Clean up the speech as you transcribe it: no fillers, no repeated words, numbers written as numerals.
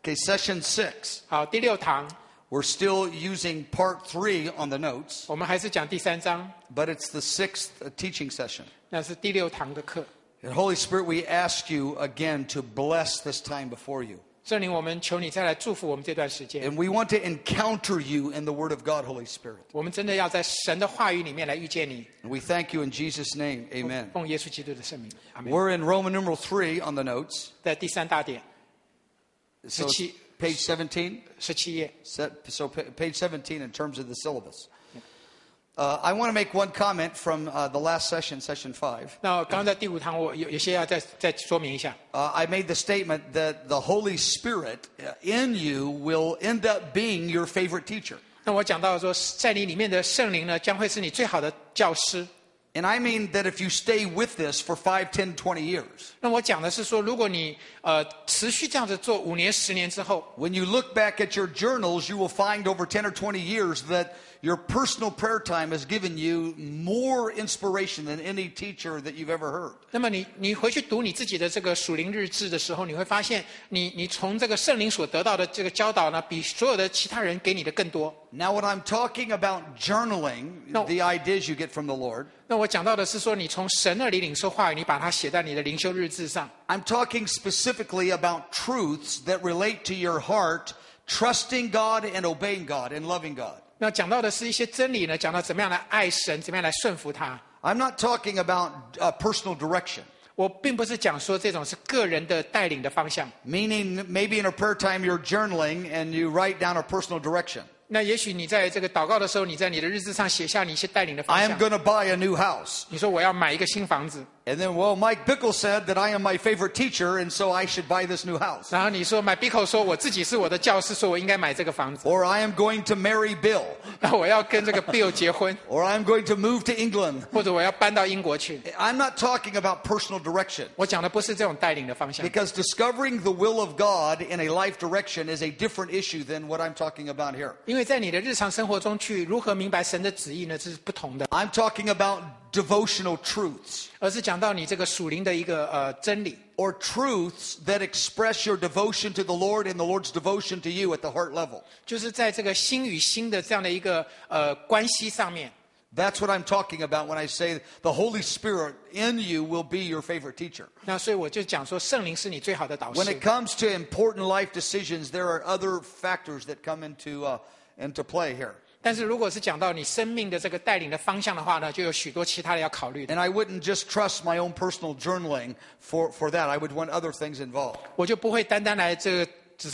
Okay, session 6. 好，第6堂 We're still using part 3 on the notes, 我们还是讲第3章， but it's the 6th teaching session. 那是第6堂的课。 And Holy Spirit, we ask you again to bless this time before you. 圣灵，我们求你再来祝福我们这段时间。 And we want to encounter you in the Word of God, Holy Spirit. 我们真的要在神的话语里面来遇见你。 And we thank you in Jesus' name. Amen. 奉耶稣基督的圣名，阿门。 We're in Roman numeral 3 on the notes. 在第3大点 So 17 page 17. 17页。 So page 17 in terms of the syllabus. I want to make one comment from the last session, session 5. 那刚刚在第5堂，我有些要再说明一下。 I made the statement that the Holy Spirit in you will end up being your favorite teacher. 那我讲到说，在你里面的圣灵呢，将会是你最好的教师。 And I mean that if you stay with this for 5, 10, 20 years, 那我讲的是说，如果你持续这样子做5年、10年之后， when you look back at your journals, you will find over 10 or 20 years that your personal prayer time has given you more inspiration than any teacher that you've ever heard. 那么你回去读你自己的这个属灵日志的时候，你会发现你从这个圣灵所得到的这个教导呢，比所有的其他人给你的更多。 Now, when I'm talking about journaling, No. the ideas you get from the Lord, 那我讲到的是说，你从神那里领受话语，你把它写在你的灵修日志上。 I'm talking specifically about truths that relate to your heart, trusting God and obeying God and loving God. 那讲到的是一些真理呢，讲到怎么样来爱神，怎么样来顺服他。 I'm not talking about personal direction, 我并不是讲说这种是个人的带领的方向。 meaning maybe in a prayer time you're journaling and you write down a personal direction. 那也许你在这个祷告的时候，你在你的日志上写下你一些带领的方 I 向 am。going to buy a new house. 你说我要买一个新房子， And then, well, Mike Bickle said that I am my favorite teacher, and so I should buy this new house. 然后你说买 Bico 说我自己是我的教师，说我应该买这个房子， Or I am going to marry Bill. 然后我要跟这个 Bill 结婚， Or I'm going to move to England. 或者我要搬到英国去。 I'm not talking about personal direction. 我讲的不是这种带领的方向， Because discovering the will of God in a life direction is a different issue than what I'm talking about here. 因为在你的日常生活中去如何明白神的旨意呢，这是不同的， I'm talking about devotional truths, 而是讲到你这个属灵的一个真理， or truths that express your devotion to the Lord and the Lord's devotion to you at the heart level. 就是在这个心与心的这样的一个关系上面。 That's what I'm talking about when I say the Holy Spirit in you will be your favorite teacher. 那所以我就讲说，圣灵是你最好的导 When 师 it。comes to important life decisions, there are other factors that come into play here. 但是如果是讲到你生命的这个带领的方向的话呢，就有许多其他的要考虑的。 And I wouldn't just trust my own personal journaling for that. I would want other things involved. 我就不会单单来这个